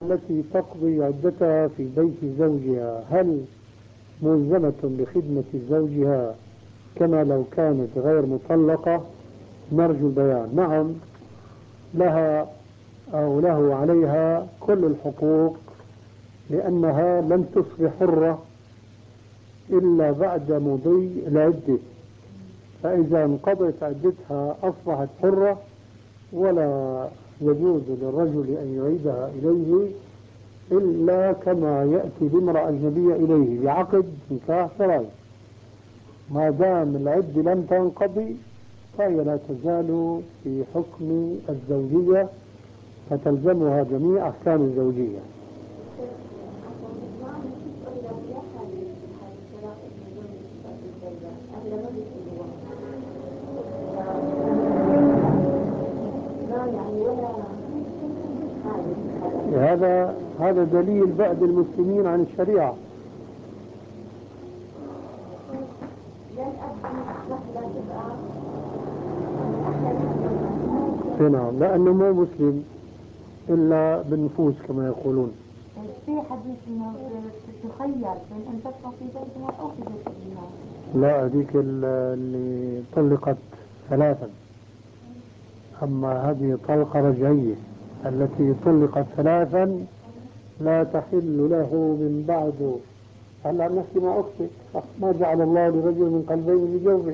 التي تقضي عدتها في بيت زوجها هل ملزمة بخدمة زوجها كما لو كانت غير مطلقة؟ نرجو البيان. نعم، لها أو له عليها كل الحقوق، لأنها لن تصبح حرة إلا بعد مضي العدة، فإذا انقضت عدتها أصبحت حرة، ولا يجوز للرجل أن يعيدها إليه إلا كما يأتي بامرأة أجنبية إليه بعقد نكاح شرعي. ما دام العدة لم تنقضي فهي لا تزال في حكم الزوجية، فتلزمها جميع أحكام الزوجية. هذا دليل بعد المسلمين عن الشريعة. نعم، لأنه مو مسلم إلا بالنفوس كما يقولون. في حديث انه تخير بين ان تبقى في بيتها او في بيت الزنا. لا، هذيك اللي طلقت ثلاثا، أما هذه طلقة رجعية. التي طلقت ثلاثا لا تحل له من بعد. هلا نحكي مع أختك، ما جعل الله لرجل من قلبين في جوفه.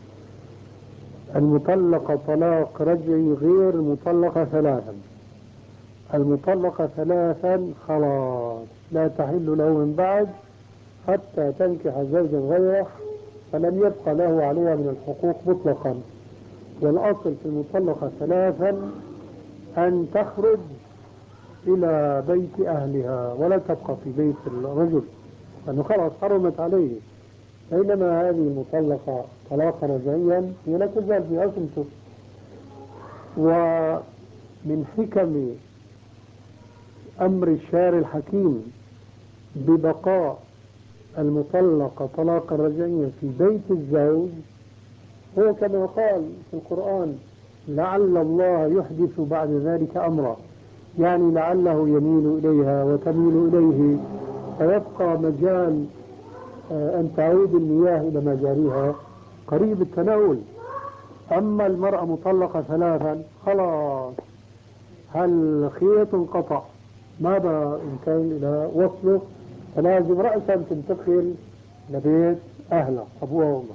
المطلقة طلاق رجعي غير المطلقة ثلاثا. المطلقة ثلاثا خلاص لا تحل له من بعد حتى تنكح زوجا غيره، فلم يبقى له عليها من الحقوق مطلقا. والأصل في المطلقة ثلاثا أن تخرج إلى بيت أهلها ولا تبقى في بيت الرجل، لأنه خلاص حرمت عليه. بينما هذه المطلقة طلاقا رجعيا هي لا تزال في عصمته. ومن حكم أمر الشارع الحكيم ببقاء المطلقة طلاقا رجعيا في بيت الزوج هو كما قال في القرآن: لعل الله يحدث بعد ذلك أمرا، يعني لعله يميل إليها وتميل إليه، فيبقى مجال أن تعود المياه إلى مجاريها قريب التناول. أما المرأة مطلقة ثلاثا خلاص، الخيط انقطع، ما بقى إمكان إلى وصله، فلازم رأسا تنتقل لبيت أهلها أبوها وأمها.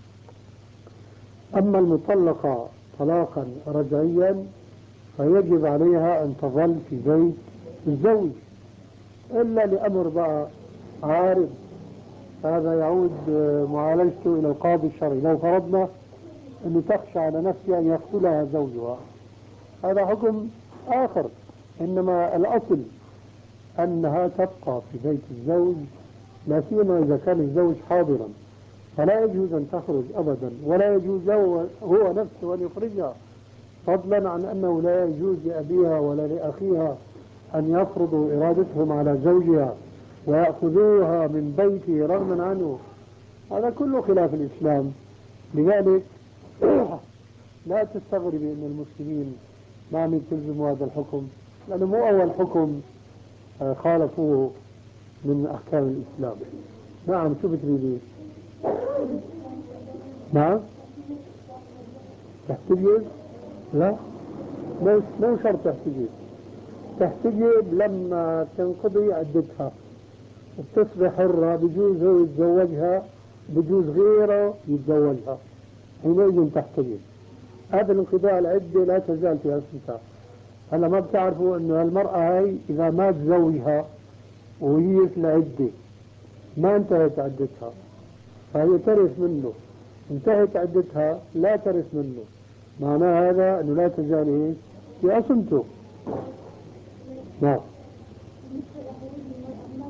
أما المطلقة طلاقا رجعيا فيجب عليها أن تظل في بيت الزوج، إلا لأمر بقى عارض، هذا يعود معالجته إلى القاضي الشرعي. لو فرضنا أنه تخشى على نفسها أن يقتلها زوجها، هذا حكم آخر. إنما الأصل أنها تبقى في بيت الزوج، لا سيما إذا كان الزوج حاضرا، فلا يجوز أن تخرج أبدا، ولا يجوز له هو نفسه أن يخرجها، فضلا عن أنه لا يجوز لأبيها ولا لأخيها أن يفرضوا إرادتهم على زوجها ويأخذوها من بيته رغما عنه. هذا كله خلاف الإسلام. لذلك لا تستغربي أن المسلمين ما عم يلتزموا هذا الحكم، لأنه مو أول حكم خالفوه من أحكام الإسلام. نعم، شو بتريدين؟ نعم، تحتجب؟ لا، مو شرط تحتجب. تحتجب لما تنقضي عدتها وتصبح حرة، بجوز هو يتزوجها، بجوز غيره يتزوجها، حينئذ تحتجب. هذا الانقضاء العدة لا تزال في عصمتها. هلا ما بتعرفوا انه المرأة هاي اذا مات زوجها وهي في العدة ما انتهت عدتها فهي ترث منه، انتهت عدتها لا ترث منه، معنى هذا انه لا تزال في عصمته. نعم.